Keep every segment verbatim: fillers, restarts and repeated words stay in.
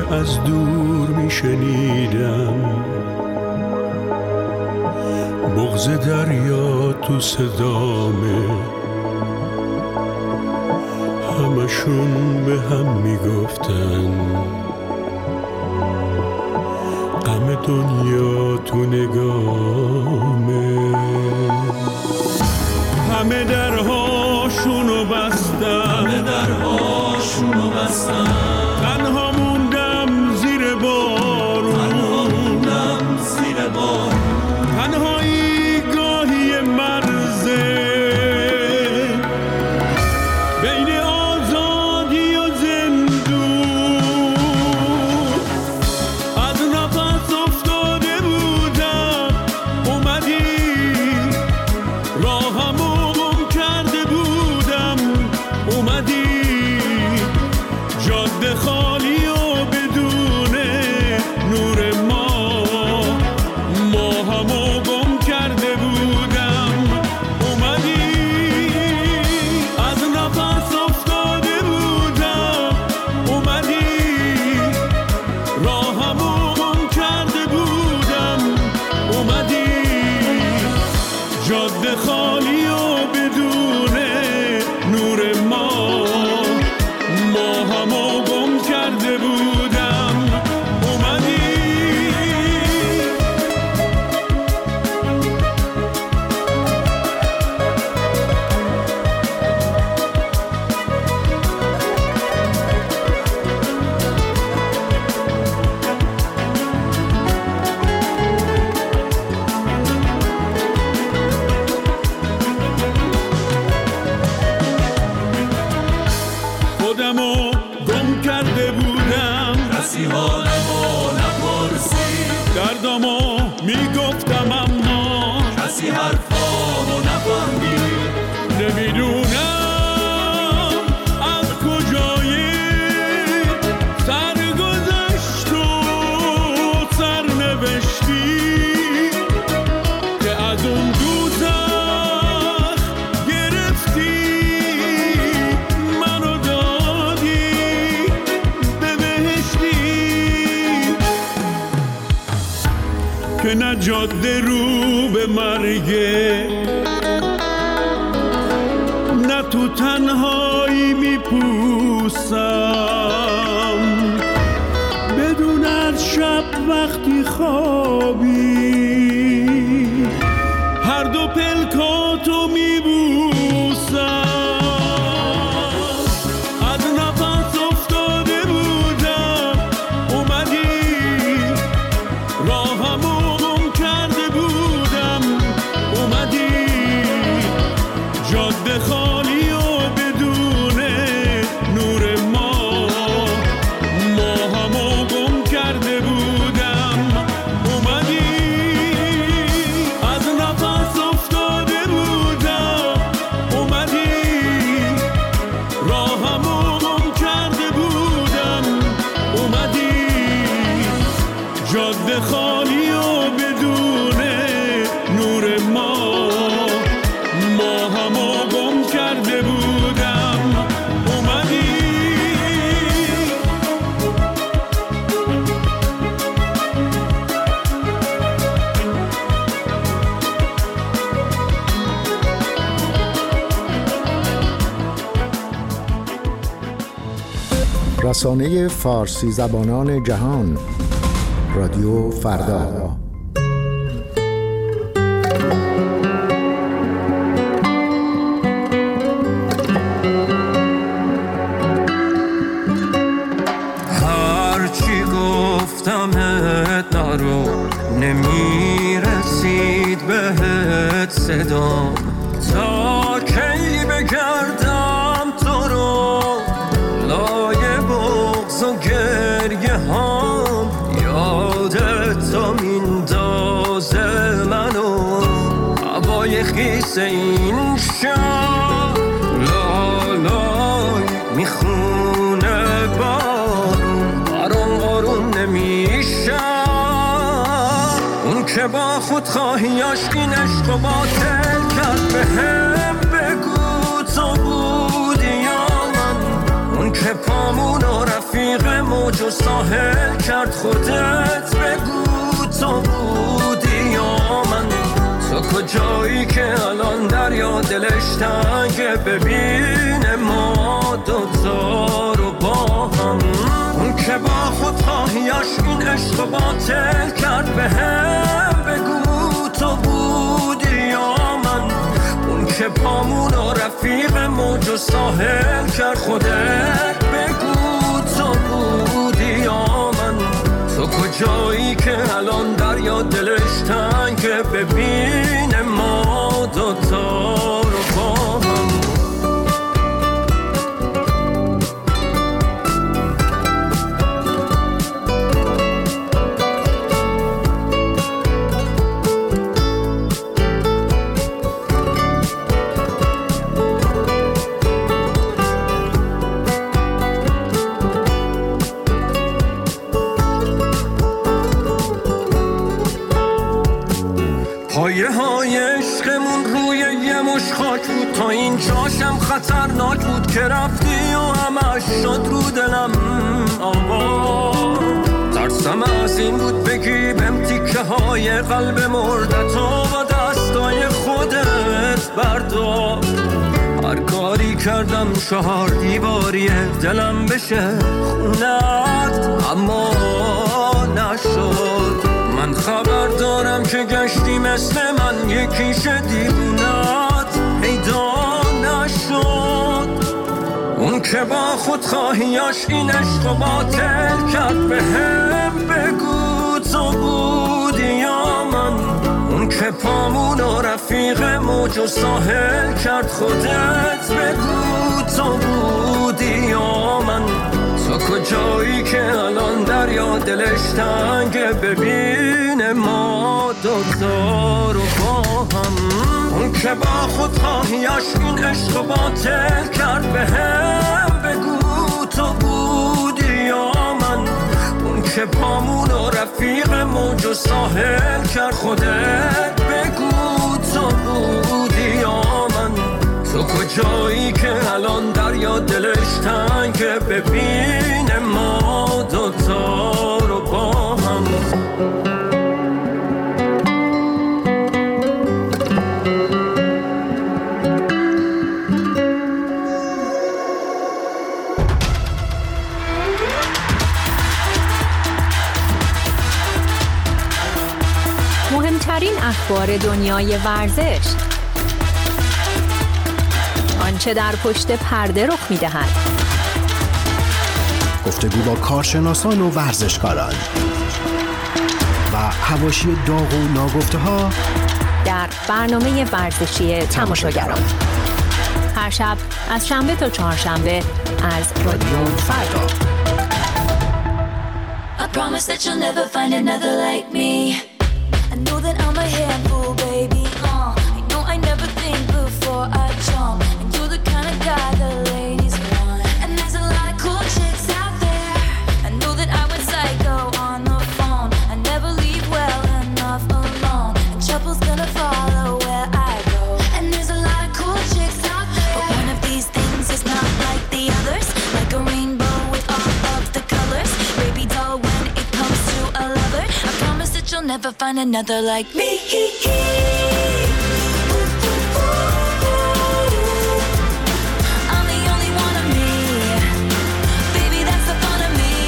از دور میشنیدم، بغض دریا تو صدامه، همشون به هم میگفتن غم دنیا تو نگامه. همه درهاشونو بستن، همه درهاشونو بستن، تنها موندم زیر بارون، تنها موندم زیر بارون، تنهایی گاهی مرزه بین آزادی و زندون. از نفس افتاده بودم اومدی، راهمو گم کرده بودم اومدی، جاده خالی و بدون نور ما، ماهمو گم کرده بودم اومدی. از نفس افتاده بودم اومدی، راهمو گم کرده بودم اومدی، جاده خالی و بدون نور ما، ماهمو گم کرده بودم اومدی. خودمو گم کرده بودم، کسی حالمو نپرسید، دردامو میگفتم اما کسی حرفامو نفهمید. نمیدونم از کجای سرگذشت و سرنوشتی که از اون دوزخ گرفتی منو دادی به بهشتی، که نه جاده رو به مرگه، نه تو تنهایی میپوسم، بدون از شب وقتی خوابی هر دو پلکاتو میبوسم. از نفس افتاده بودم اومدی، راهمو گم کرده بودم اومدی، جاده خالی و بدون نور ما، ماهمو گم کرده بودم اومدی. از نفس افتاده بودم اومدی، راهمو گم کرده بودم اومدی، جاده خالی و بدون نور ما، ماهمو گم کرده بودم اومدی. رسانه فارسی زبانان جهان، رادیو فردا. هرچی گفتمت نرو، نمیرسید بهت صدام، تا کی بگردم تو رو لای بغض و گریه هام، یادت تا میندازه منو هوای خیس این شب، لالای میخونه بارون برام آروم نمیشم، اون که با خود خواهیاش این عشق و باطل کرد به هم بگو تو بودی یا من، اون که پامون و رفیق موج و ساحل کرد خودت بگو تو بودی یا من تو کجایی که الان دریا دلش تنگه ببینه ما دوتا رو با هم اون که با خودخواهیاش این عشق باطل کرد به هم بگو تو بودی یا من اون که پامون و رفیق موج و ساحل کرد خودت بگو تو بودی یا من تو کجایی که الان دریا دلش تنگه ببینه ما دوتا رو با هم پایه های عشقمون روی یه مش خاک بود تا این جاشم خطرناک بود که رفتی و همش شد رو دلم آوا ترسم از این بود بگی بهم تیکه های قلب مردتو با دستای خودت بردار هر کاری کردم چهار دیواریه دلم بشه خونت اما نشد من خبر دارم که گشتی مثل من یکیش دیوونت پیدا نشد اون که با خودخواهیاش این عشق باطل کرد به هم بگو تو بودی یا من اون که پامون و رفیق موج و ساحل کرد خودت بگو تو بودی یا من تو کجایی که الان دریا دلش تنگه ببینه ما دوتا رو با هم اون که با خودخواهیاش این عشق باطل کرد به هم بگو تو بودی یا من اون که پامون و رفیق موج و ساحل کرد خودت بگو تو بودی یا من تو کجایی که الان دریا دلش تنگه ببینه ما دوتا رو با هم مهمترین اخبار دنیای ورزش آنچه در پشت پرده رخ می‌دهد گفتگو با کارشناسان و ورزشکاران و حواشی داغ و ناگفته‌ها در برنامه ورزشی تماشاگران هر شب از شنبه تا چهارشنبه از رادیو فردا. I promise that you'll never find another like me. I know that I'm a handful, baby. Uh, I know I never think before I jump. And you're the kind of guy the ladies want. And there's a lot of cool chicks out there. I know that I went psycho on the phone. I never leave well enough alone. And trouble's gonna follow where I go. And there's a lot of cool chicks out there. But one of these things is not like the others. Like a rainbow with all of the colors. Baby doll, when it comes to a lover, I promise that you'll never find another like me. I'm the only one of me. Baby, that's the fun of me.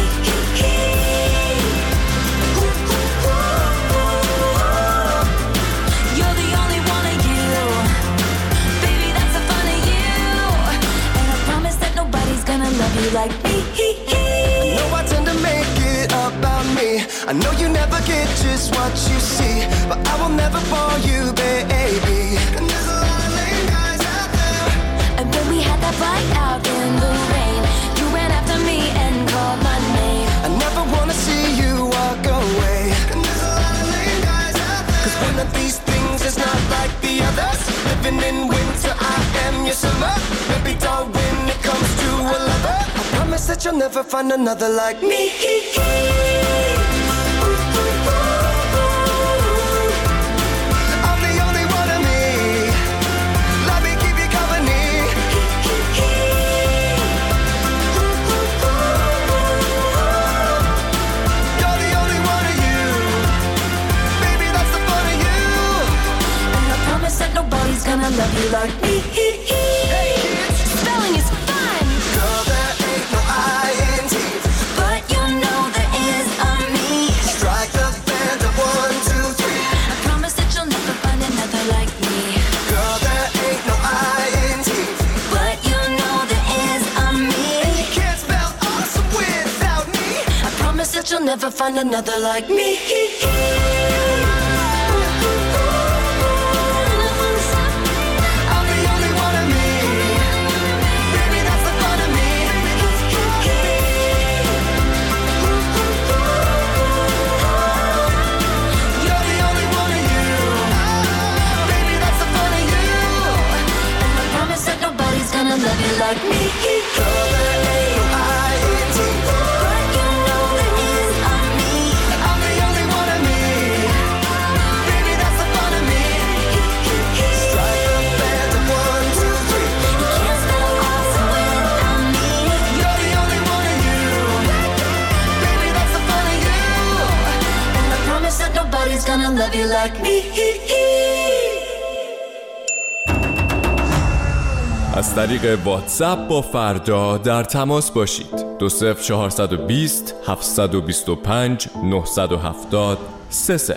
You're the only one of you. Baby, that's the fun of you. And I promise that nobody's gonna love you like me. I know I tend to make it about me. I know you never get just what you see, but I will never fall you, baby. And there's a lot of lame guys out there. And when we had that fight out in the rain, you ran after me and called my name. I never wanna see you walk away. And there's a lot of lame guys out there. Cause one of these things is not like the others. Living in winter, I am your summer. Baby doll, when it comes to a lover, I promise that you'll never find another like me. I'm the only one of me. Let me keep you company. you'll never find another like me. Love you like me. You're the A I N T. But you know there is on me. I'm the only one of me. Baby, that's the fun of me. Strike a band of one, two, three. You can't spell awesome without me. You're the only one of you. Baby, that's the fun of you. And I promise that nobody's gonna love you like me. از طریق واتساپ با فردا در تماس باشید. دو صفر چهارصد و بیست هفتصد و بیست و پنج نهصد و هفتاد سه صفر.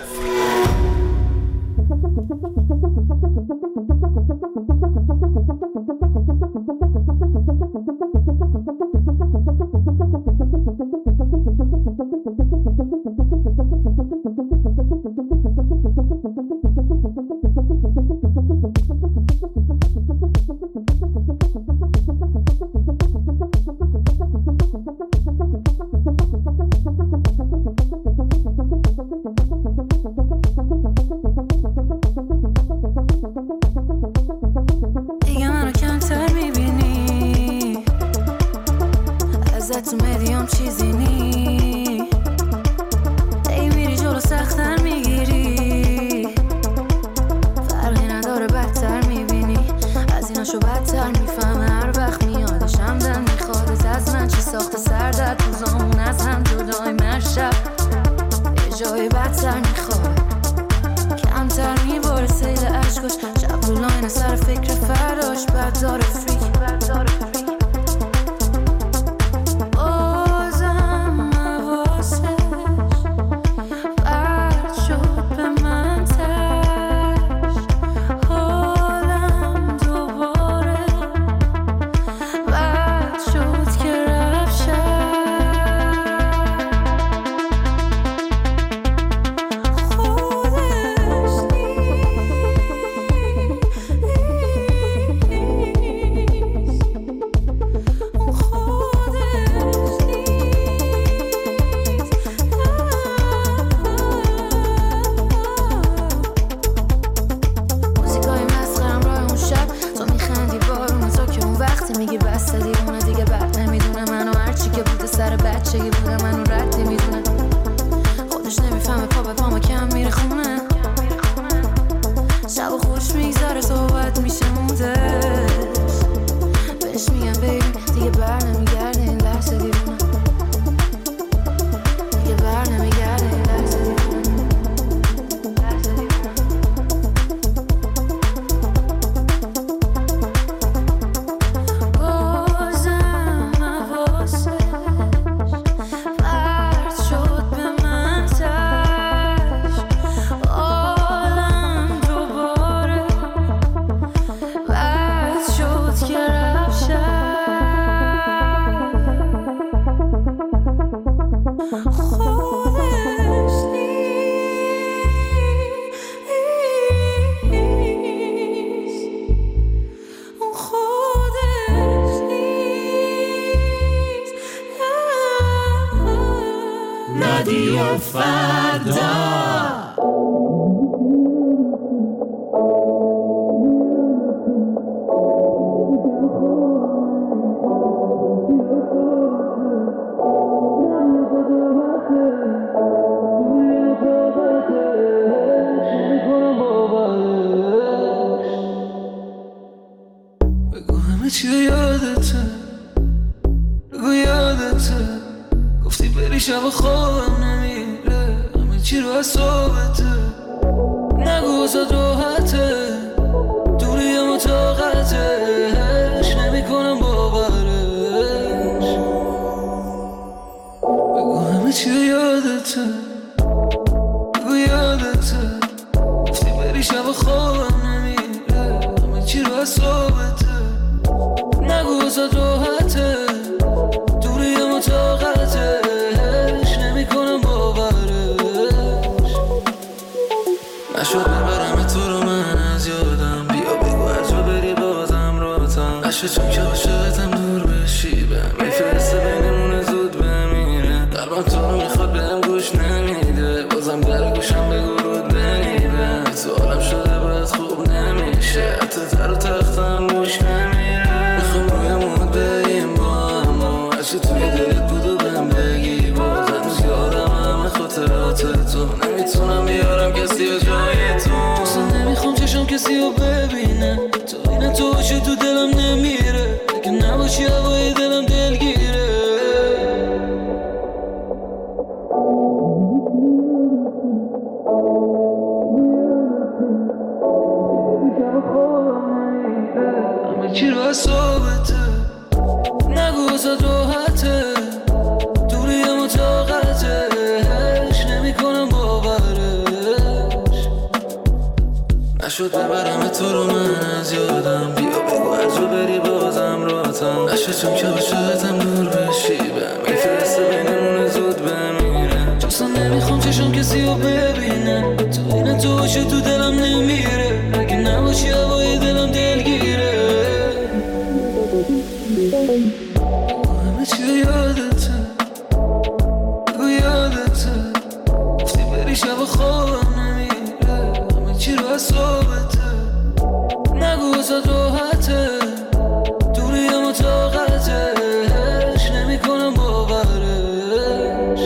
رادیو فردا. بگو همه چی یادته، بگو یادته گفتی بری شب خوابم نمیره، همه چی رو حسابته، نگو زد راحته، دوری اما طاقتش نمی کنم باورش. بگو همه چی یادته، بگو یادته گفتی بری شب خوابم نمیره، همه چی رو حسابته، نگو زد راحته، دوری اما طاقتش نمی کنم نشه توی دلت بود و بهم بگی باز هنوز یادم همه خاطرات تو نمیتونم بیارم کسی و جای تو اصلا نمیخوام چشم کسی رو ببینه تو اینه تو باشه تو دلم نمیره اگه نباشی هوای دلم دلگیره همه چی رو اصابته نگو ازت راحته دوری هم طاقتش نمی کنم باورش نشد ببرم تو رو من از یادم بیا بگو از رو بری بازم راتم نشد چون که باشدم دور بشی بهم میفرسته بینمون زود بمیره اصلا نمیخوام چشم کسی رو ببینه تو اینه تو باشه تو دلم نمیره اگه نباشی هوای دلم دلگیره همه چی یادته بگو یادته گفتی بری شب خوابم نمیره همه چی رو اصابته نگو ازت راحته دوری هم طاقتش نمی کنم باورش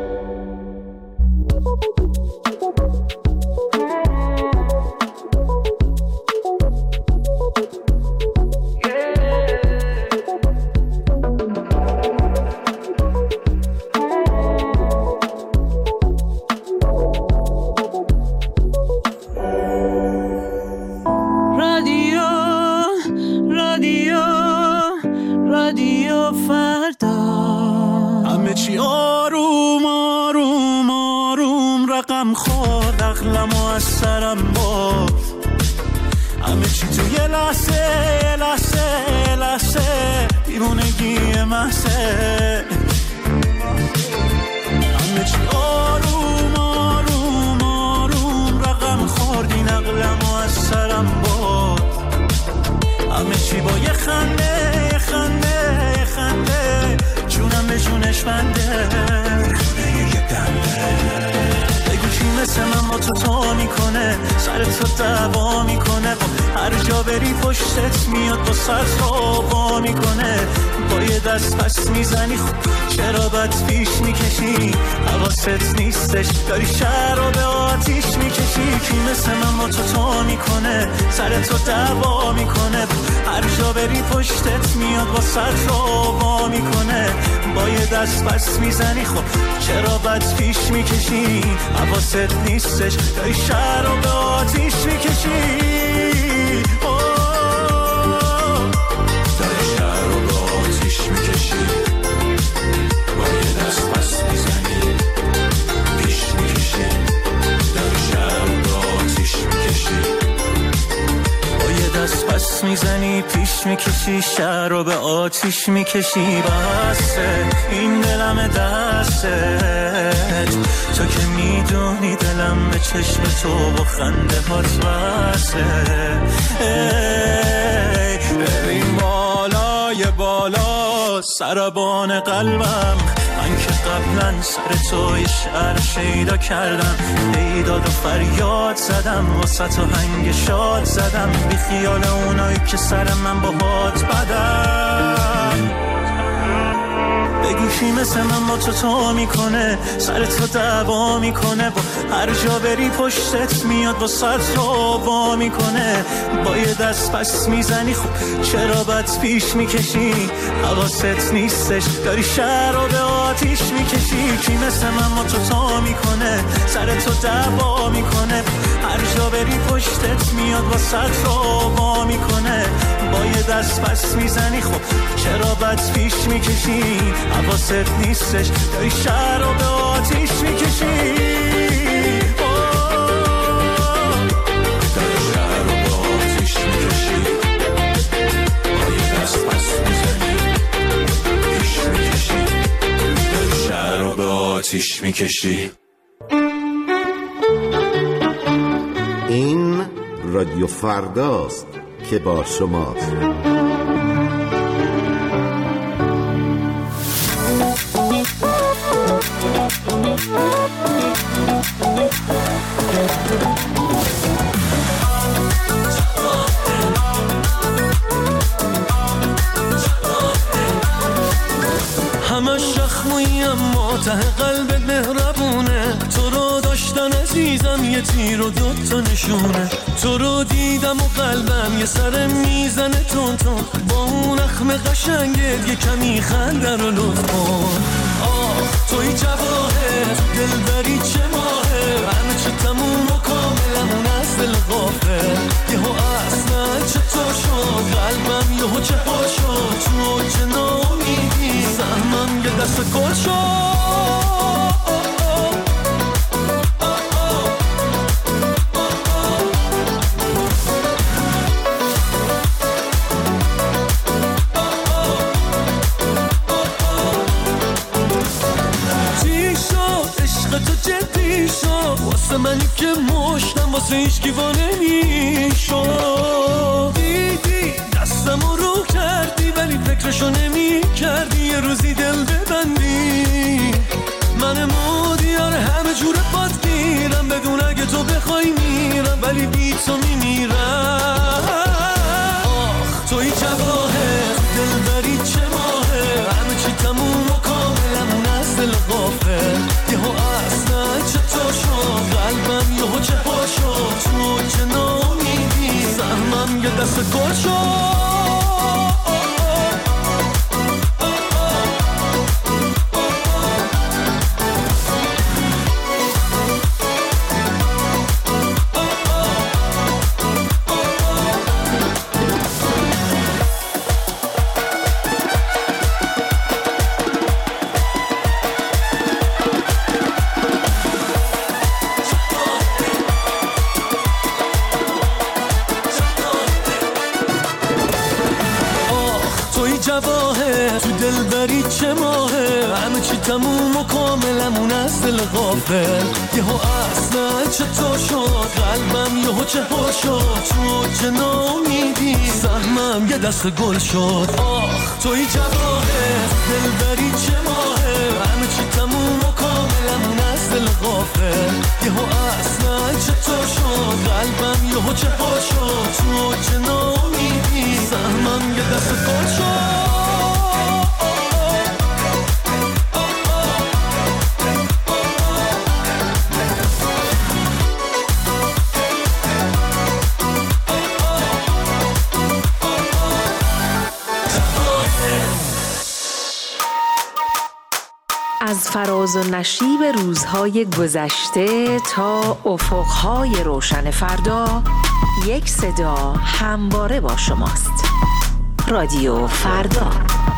داری شهر رو به آتیش میکشی کی مثل من با تو تا میکنه سر تو دعوا میکنه هر جا بری پشتت میاد با سر رو وا میکنه با یه دست پس میزنی خب چرا بد پیش میکشی حواست نیستش داری شهر رو به آتیش میکشی داری شهر رو به آتیش میکشی با یه دست پس میزنی دست پس میزنی پیش میکشی شهر رو به آتیش میکشی بسه این دلم دستت تو که میدونی دلم به چشم تو و خنده هات بسه ببین بالای بالا سربان قلبم من که قبلا سر تو یه شعر شیدا کردم ایداد و فریاد زدم واسه تو هنگ شاد زدم بی خیال اونایی که سر من با هات بدم بگو کی مثل من با تو تا میکنه سر تو دعوا میکنه با هر جا بری پشتت میاد با سر تو وا میکنه با یه دست پس میزنی خب چرا بد پیش میکشی حواست نیستش داری شهر رو به آتیش میکشی کی مثل من با تو تا میکنه سر تو دعوا میکنه هر جا بری پشتت میاد با سر تو وا میکنه با یه دست پس میزنی خب چرا بد پیش میکشی حواست نیستش داری شهر رو به آتیش میکشی داری شهر رو به آتیش میکشی با یه دست پس میزنی پیش میکشی داری شهر رو به آتیش میکشی. این رادیو فرداست که با شماست. زخمایی اما ته قلبت مهربونه. تو رو داشتن عزیزم یه تیر و دوتا نشونه. تو رو دیدم و قلبم یه سر میزنه تون تون. با اون اخم قشنگت یه کمی خنده رو لطف کن. آه توی جواهر دلبری چه ماهه. همه چه تموم و کاملمون از دل غافل. یهو اصلا چطور شد قلبم یهو چه پا شد. تو چه نامیدی سهمم یه دست گل شد. تو جدی شو واسه منی که مشتم واسه هیچ کیوانه میشو. دیدی دستمو رو کردی ولی فکرشو نمی کردی یه روزی دل ببندی. من مودیار همه جور پات گیرم بدون اگه تو بخوای میرم ولی بی تو میمیرم. آخ توی جواهر دلبری چه ماهه. همه چی تموم و کاملمون از دل غافل. یهو اصلا چطور شد قلبم یهو چه پا شد. تو چه نامیدی سهمم یه دست گل شد. تو دلبری چه ماهه. همه چی تموم و کاملمون از دل غافل. یهو اصلا چطور شد قلبم یهو چه پا شد. تو چه نامیدی سهمم یه دست گل شد. آخ توی جواهر دلبری چه ماهه. همه چی تموم و کاملمون از دل غافل. یهو اصلا چطور شد قلبم یهو چه پا شد. تو چه نامیدی سهمم یه دست گل شد. از فراز و نشیب روزهای گذشته تا افقهای روشن فردا یک صدا همواره با شماست. رادیو فردا.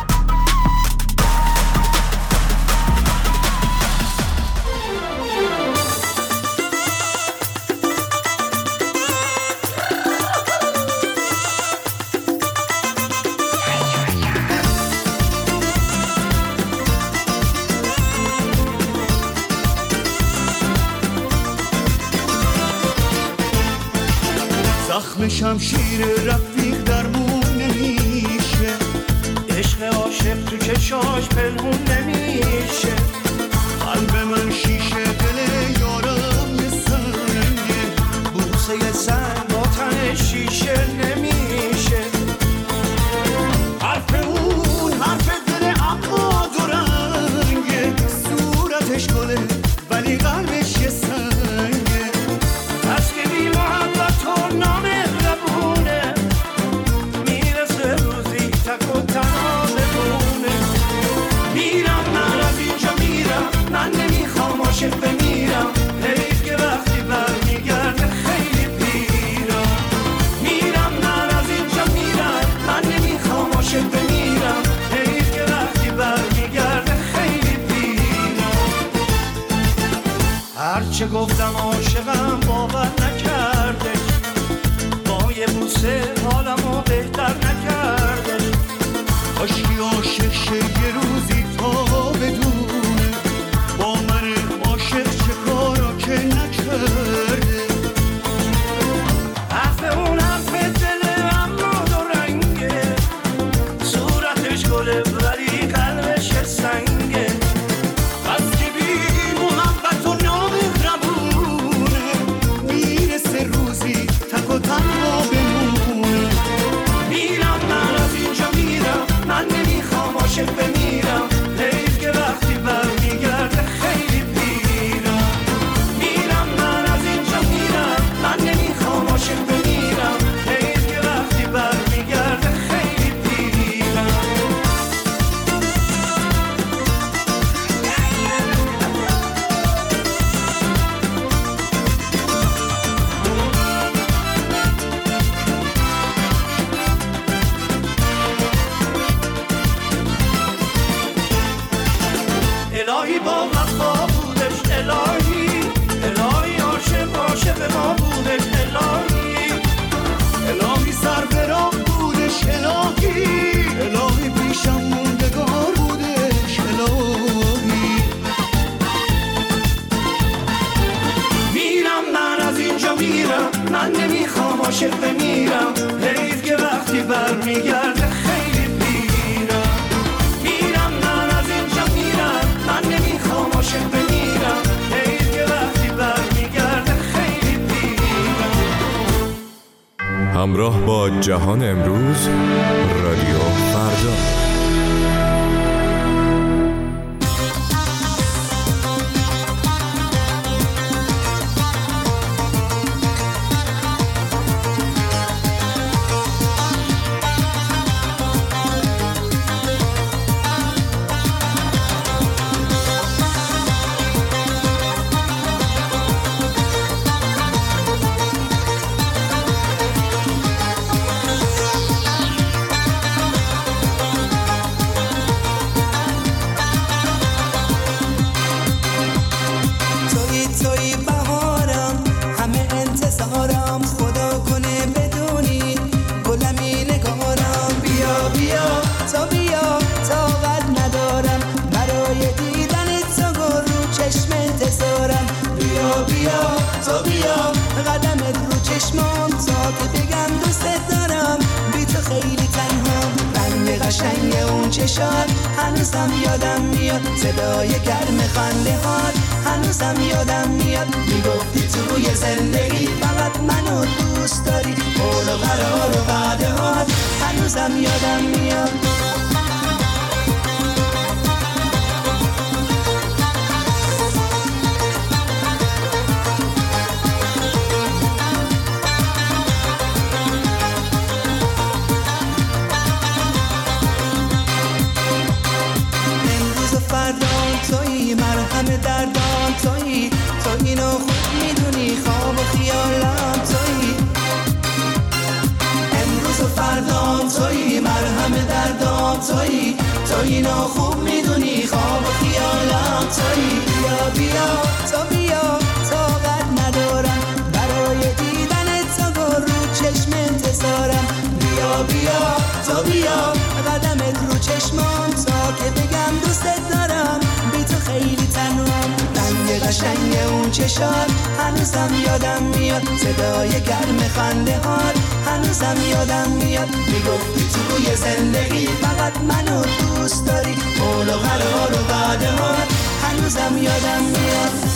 زخم شمشیر رفیق درمون نمیشه. عشق عاشق تو چشاش پنهون نمیشه. قلب من شیشه دل یارم یه سنگه. بوسه سنگ با تن شیشه نمیشه. حرف اون حرف دل اما دو رنگه. صورتش گله ولی قلبش یه سنگه. پس که بی محبت و نامهربونه میرسه روزی تک و تنها بمونه. میرم من از اینجا میرم. من نمیخوام عاشق بمیرم. حیف که وقتی برمیگرده خیلی پیرم. میرم من از اینجا میرم. من نمیخوام عاشق بمیرم. حیف که وقتی برمیگرده خیلی پیرم. هرچه گفتم عاشقم باور نکرده. با یه بوسه حالمو بهتر نکرده. کاشکی عاشق شه یه روزی تا بدونه با من عاشق چه کارا که نکرده. حرف اون حرف دل اما دو رنگه. صورتش گله ولی قلبش سنگه. بس که بی محبت و نامهربونه الهی با وفا بودش، الهی الهی عاشق عاشق ما بودش، الهی الهی سر به راه بودش، الهی الهی پیشم موندگار بودش، الهی میرم من از اینجا میرم، من نمیخوام عاشق بمیرم، حیف که وقتی برمیگرده خیلی پیرم. میرم من از اینجا میرم، من نمیخوام عاشق بمیرم، حیف که وقتی برمیگرده خیلی پیرم. همراه با جهان امروز، رادیو فردا. هنوزم یادم میاد صدای گرم خنده هات، هنوزم یادم میاد میگفتی توی زندگی فقط منو دوست داری، قول و قرار و وعده هات هنوزم یادم میاد. تویی مرهم دردان، تویی تو اینو خوب میدونی، خواب و خیالم تویی، امروز و فردام تویی مرهم دردان، تویی تو اینو خوب میدونی، خواب و خیالم تویی. بیا بیا تو بیا طاقت ندارم برای دیدن تو رو چشم انتظارم، بیا بیا تو بیا قدمت رو چشمام تا که بگم دوستت دارم، بی تو خیلی تنهام. رنگ قشنگ اون چشات هنوزم یادم میاد، صدای گرم خنده هات هنوزم یادم میاد میگفتی توی زندگی فقط منو دوست داری، قول و قرار و وعده هات هنوزم یادم میاد.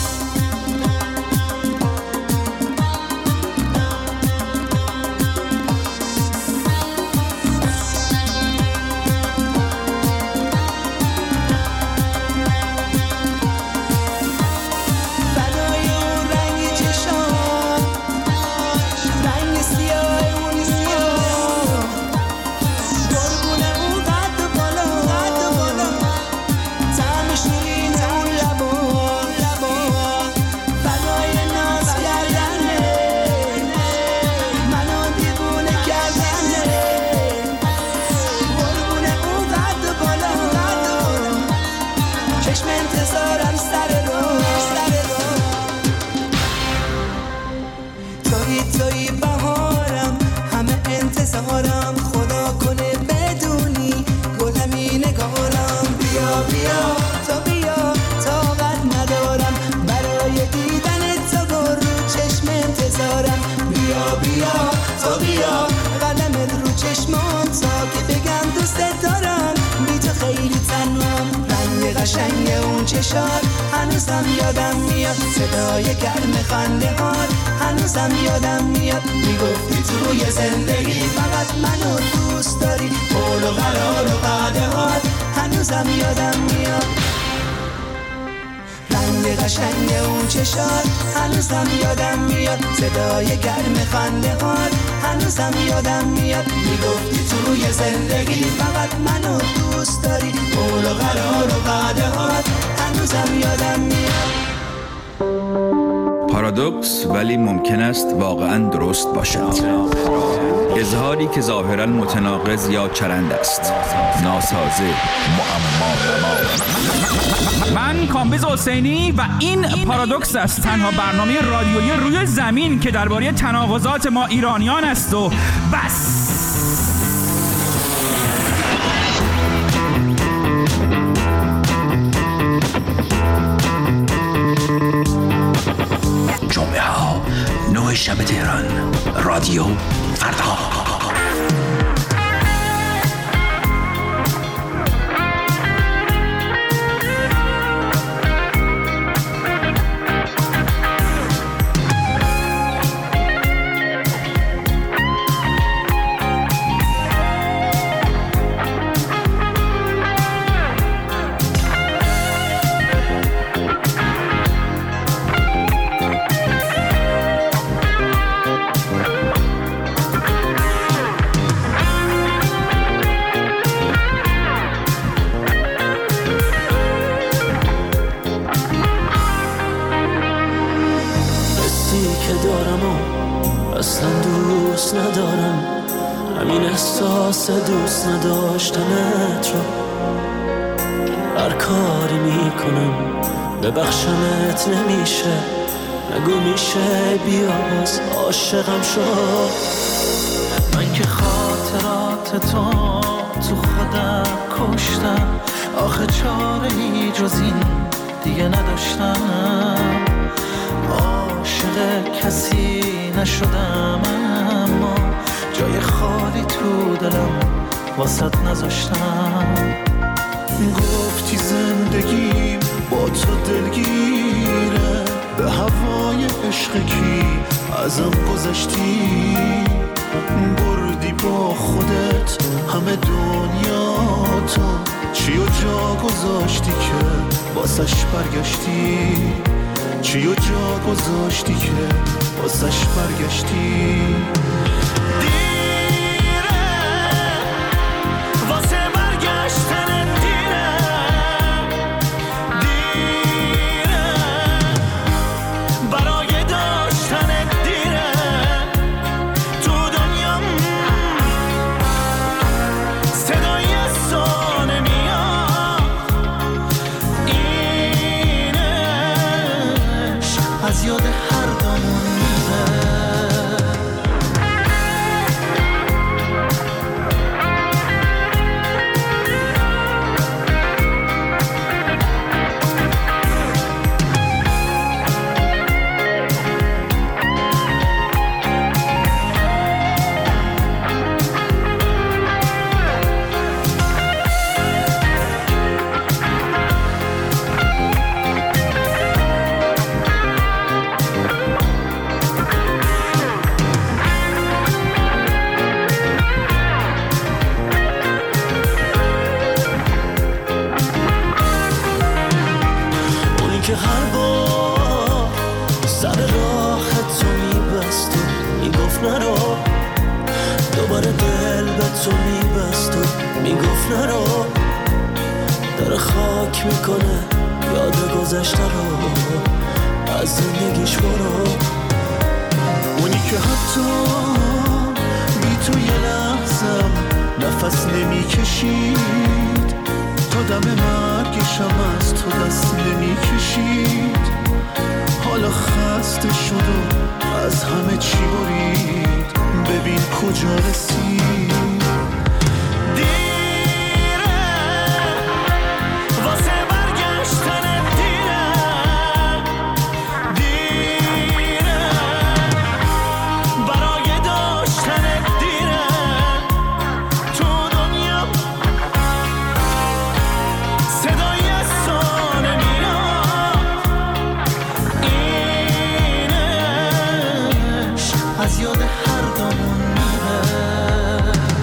قشنگ اون چشات هنوزم یادم میاد، صدای گرم خنده هات هنوزم یادم میاد میگفتی توی زندگی فقط منو دوست داری، قول و قرار و وعده هات هنوزم یادم میاد. رنگ قشنگ اون چشات هنوزم یادم میاد، صدای گرم خنده هات هنوزم یادم میاد میگفتی توی زندگی فقط منو دوست داری، قول و قرار و وعده هات هنوزم یادم میاد. پارادوکس ولی ممکن است واقعا درست باشد. اظهاری که ظاهرا متناقض یا چرند است، ناسازه، معما. من من کامبیز حسینی و این پارادوکس است، تنها برنامه رادیویی روی زمین که درباره تناقضات ما ایرانیان است و بس. جمعه ها نه شب تهران، رادیو فردا. دوست نداشتنت رو هر کاری میکنم ببخشمت نمیشه، نگو میشه بیا باز عاشقم شد. من که خاطرات تو تو خودم کشتم، آخه چاره ای جز این دیگه نداشتم. عاشق کسی نشدم اما جای خالی تو دلم واسط نذاشتم. گفتی زندگیم با تو دلگیره، به هوای عشق کی ازم گذشتی. بردی با خودت همه دنیا تو، چی و جا گذاشتی که واسش برگشتی. چی و جا گذاشتی که واسش برگشتی. از یاد هر دامون میره.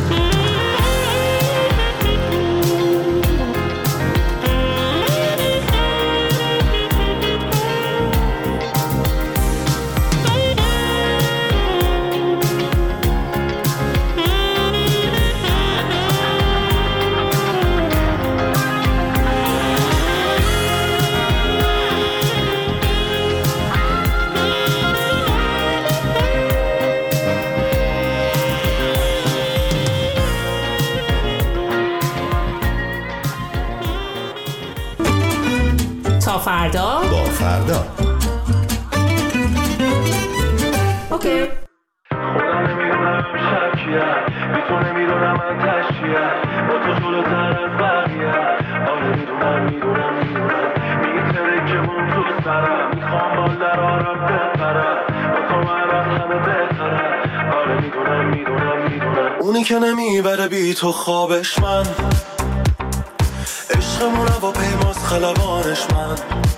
تا فردا با فردا. اوکی. خودم نمیدونم شکیه، بی تو نمیدونم من تشیه، با تو جلوتر از بقیه. آره میدونم میدونم میدونم میتره که اون تو سرم، میخوام با درارم بپرم، با تو من از همه بهترم. آره میدونم میدونم میدونم اونی که نمیبره بی تو خوابش من، عشقمونه با پیماز خلبانش من.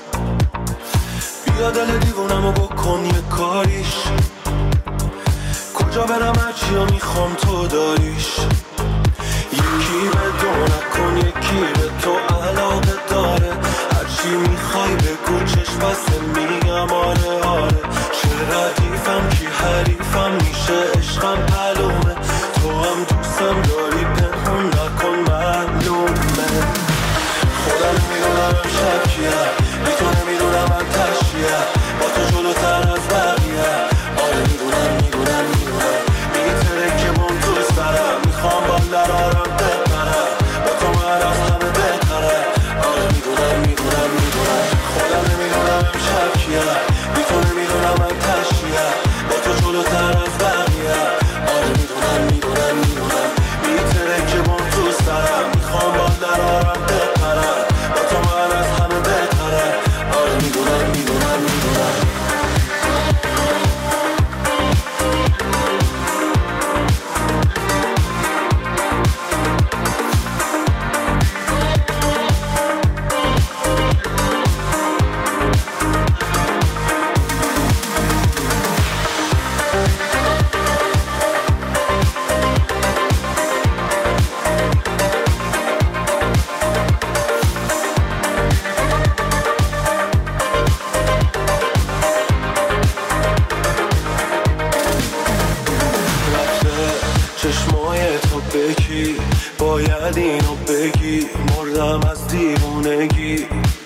بیا دل دیوونمو بکن یه کاریش، کجا برم هرچی ها میخوام تو داریش. یکی به دو نکن یکی به تو علاقه داره، هرچی میخوای بگو چشم بسته میگم آره آره. چه ردیفم کی حریفم میشه عشقم معلومه، تو هم دوستم داری پنهون نکن معلومه. خودم نمیدونم شکیه، بی تو نمیدونم من تشیه، با تو جلوتر از بقیه. آره میدونم میدونم میدونم میتره که من تو سرم، میخوام با لرارم بپرم، با تو من از همه بهتره. آره میدونم میدونم میدونم خودم نمیدونم شکیه، بی تو نمیدونم من تشیه، با تو جلوتر از بقیه. آره میدونم میدونم میدونم میتره که من تو سرم، میخوام با لرارم بپرم، با تو من از همه بهتره. آره میدونم میدونم میدونم چشمای تو بکی، باید اینو بگی، مردم از دیوونگی.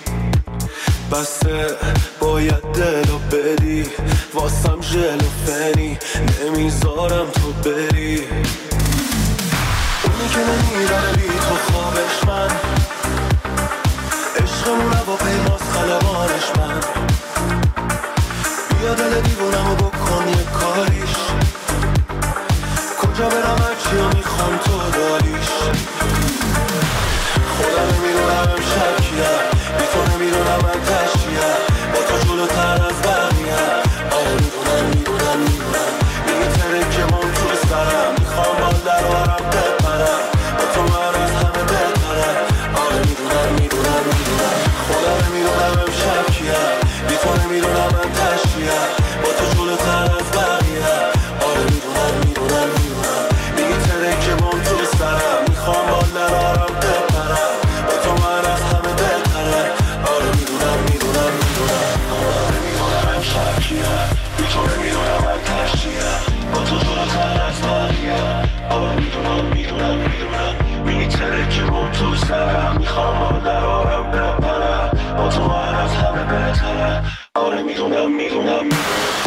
بسته باید دلو بدی، واسم ژل و فنی، نمیذارم تو بری. اونی که نمیره بی تو خوابش من، عشقمونه با پیماز خلبانش من. بیا دل دیوونمو بکن یه کاریش، کجا برم هرچی ها میخوام تو داریش. خودم نمیدونم شکیه، بی تو نمیدونم من تشیه، با تو جلوتر از بقیه. آره میدونم میدونم میدونم میتره که من تو سرم، میخوام با درارم بپرم، با تو من از همه بهتره. آره میدونم میدونم میدونم خودم نمیدونم شکیه، بی تو نمیدونم من تشیه، با تو جلوتر از بقیه. آره میدونم میدونم میدونم میتره که من تو سرم، میخوام با لرارم بپرم، با تو من از همه بهتره. آره میدونم میدونم میدونم آره میدونم شکیه، بی تو نمیدونم من تشیه، با تو جلوتر از بقیه. آره میدونم میدونم میدونم میتره که من تو سرم، میخوام با لرارم بپرم، با تو من از همه بهتره. آره میدونم میدونم میدونم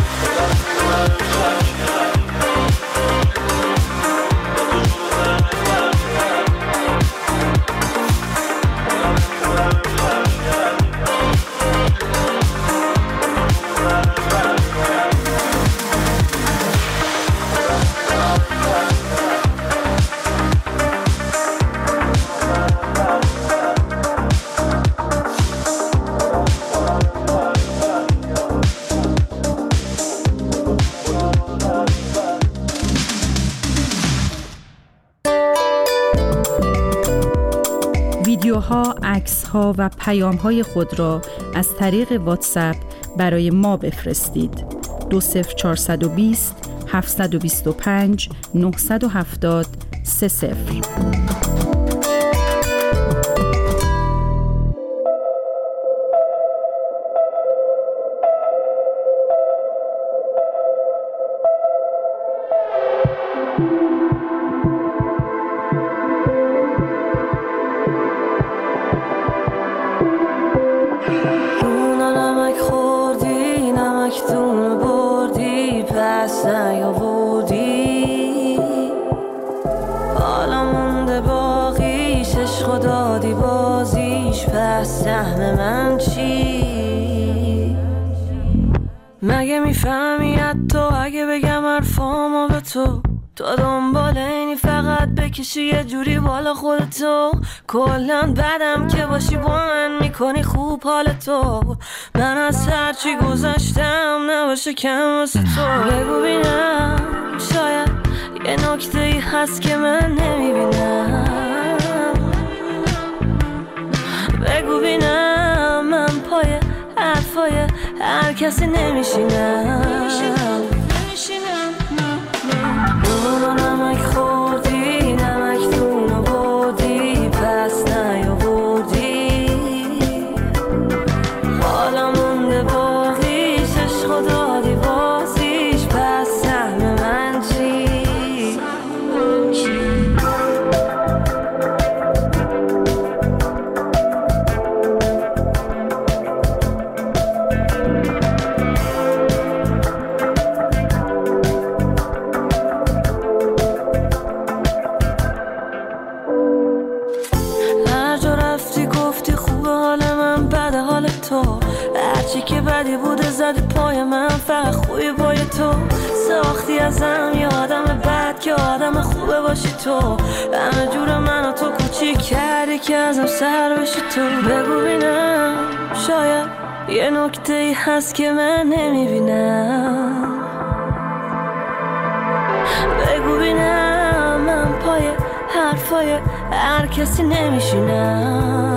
ویدیوها، عکس‌ها و پیام‌های خود را از طریق واتساپ برای ما بفرستید. دو صفر چهارصد و بیست هفتصد و بیست و پنج نهصد و هفتاد سه صفر. دادی بازیش پر پس سهم من چی؟ مگه میفهمی حتی اگه بگم حرفامو به تو تو دنبال اینی فقط بکشی یه جوری بالا خودتو کلن بدم که باشی با من میکنی خوب حالتو من از هرچی گذشتم نباشه کم واسه تو بگو بینم شاید یه نکته ای هست که من نمیبینم بگو بینم من پای حرفای هر کسی نمیشینم نونو نمک خوردی نمک دونو بودی پس نیاوردی حالا مونده باقیش عشق دادی بازیش پس سهم من چی؟ هرچی که بدی بوده زدی پای من فقط خوبی پای تو ساختی ازم یه آدم بد که آدم خوبه باشی تو همه جور منو تو کوچیک کردی که ازم سر بشی تو بگو بینم شاید یه نکته ای هست که من نمیبینم بگو بینم من پای حرفای هر کسی نمیشینم